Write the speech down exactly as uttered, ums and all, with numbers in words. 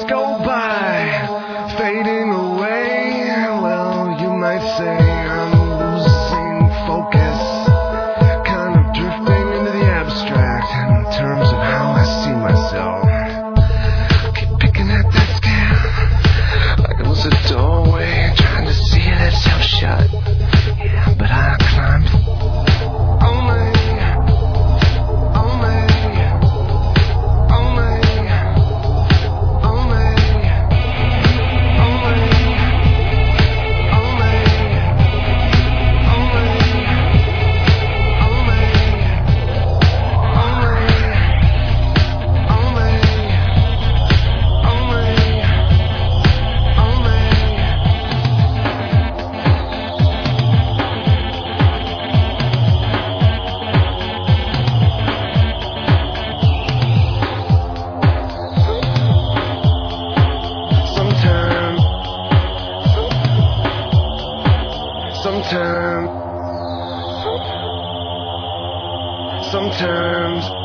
days go by, fading away. Well, you might say I'm losing focus, kind of drifting into the abstract in terms of how I see myself. Keep picking at that scan like it was a doorway, trying to see itself shut. Yeah, but I climbed only. Sometimes, sometimes